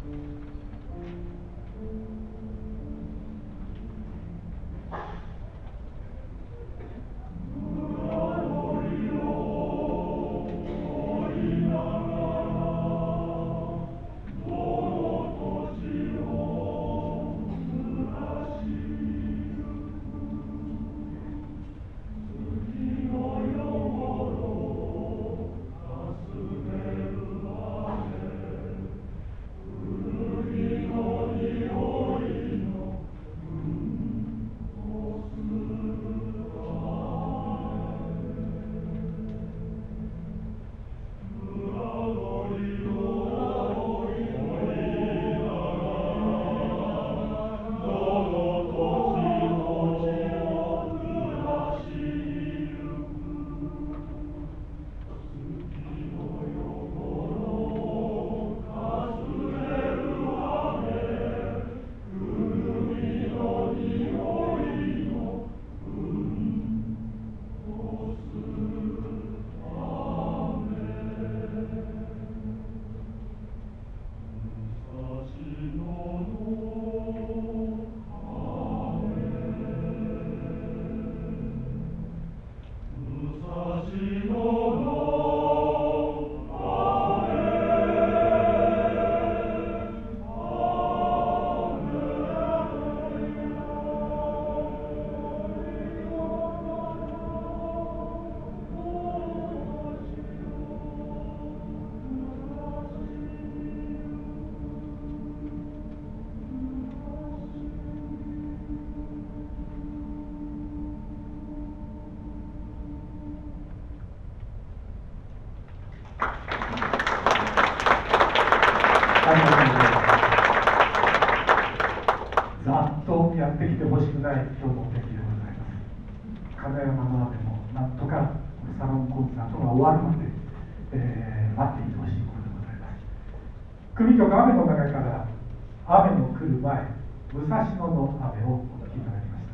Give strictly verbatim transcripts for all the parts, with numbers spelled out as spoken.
ざっとやってきてほしくない今日のお天気でございます。金山の雨もなんとかサロンコンサートが終わるまで、えー、待っていてほしいことでございます。組曲雨の中から雨の来る前、武蔵野の雨をお聴きいただきました。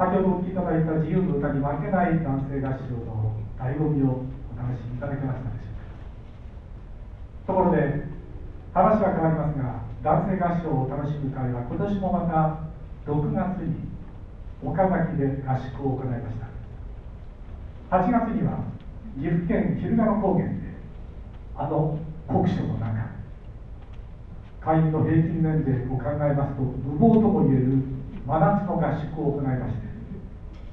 先ほどお聴きいただいた自由の歌に負けない男性合唱の醍醐味をお楽しみいただけましたでしょうか。ところで話は変わりますが、男性合唱を楽しむ会は今年もまたろくがつに岡崎で合宿を行いました。はちがつには岐阜県日向野高原であの酷暑の中、会員の平均年齢を考えますと無謀ともいえる真夏の合宿を行いまして、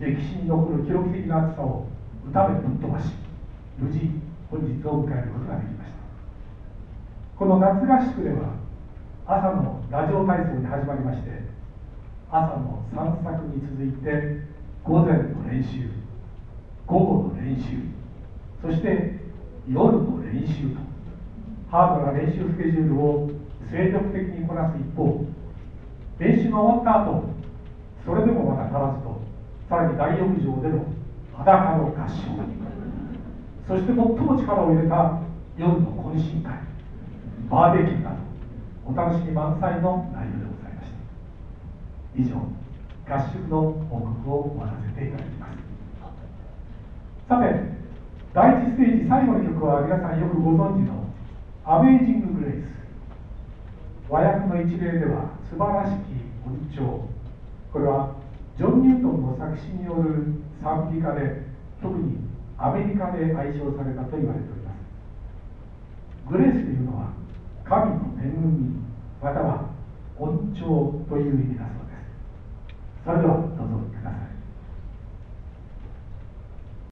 歴史に残る記録的な暑さを歌でぶっ飛ばし、無事本日を迎えることができました。この夏合宿では朝のラジオ体操に始まりまして、朝の散策に続いて午前の練習、午後の練習、そして夜の練習とハードな練習スケジュールを精力的にこなす一方、練習が終わった後、それでもまだ足らずと、さらに大浴場での裸の合唱、そして最も力を入れた夜の懇親会、バーベキューなどお楽しみ満載の内容でございました。以上、合宿の報告を終わらせていただきます。さて、だいいちステージ最後の曲は皆さんよくご存知のアメージング・グレイス。和訳の一例では素晴らしき音調、これはジョン・ニュートンの作詞による賛美歌で、特にアメリカで愛称されたと言われております。グレースというのは神の恵みまたは恩寵という意味だそうです。それでは